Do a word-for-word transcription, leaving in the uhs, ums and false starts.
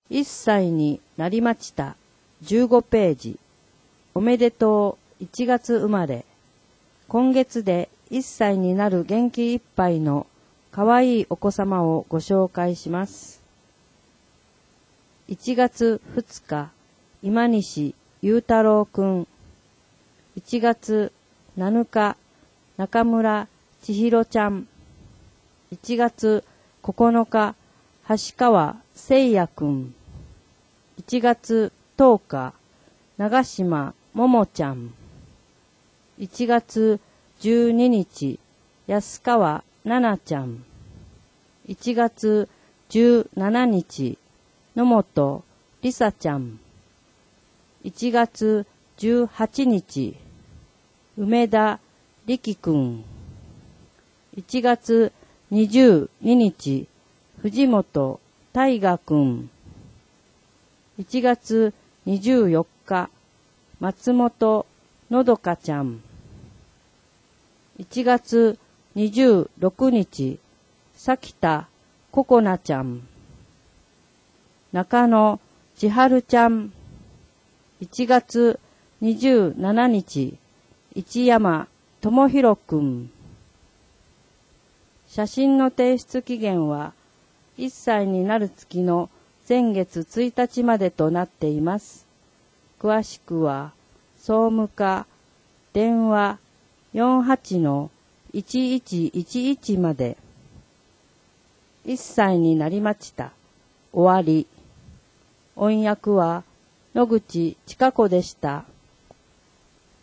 いっさいになりました。じゅうごページ。おめでとういちがつ生まれ。今月でいっさいになる元気いっぱいのかわいいお子様をご紹介します。いちがつふつか、今西裕太郎くん。いちがつなのか、中村千尋ちゃん。いちがつここのか、橋川聖也くん。いちがつとおか、長島桃ちゃん。いちがつじゅうににち、安川奈々ちゃん。いちがつじゅうしちにち、野本りさちゃん。いちがつじゅうはちにち、梅田力くん。いちがつにじゅうににち、藤本大河くん。いちがつにじゅうよっか、松本のどかちゃん。いちがつにじゅうろくにち、咲田ここなちゃん。中野千春ちゃん。いちがつにじゅうしちにち、市山智弘くん。写真の提出期限はいっさいになる月の先月ついたちまでとなっています。詳しくは総務課電話 よんはちのいちいちいちいち まで。いっさいになりました。終わり。音訳は野口千佳子でした。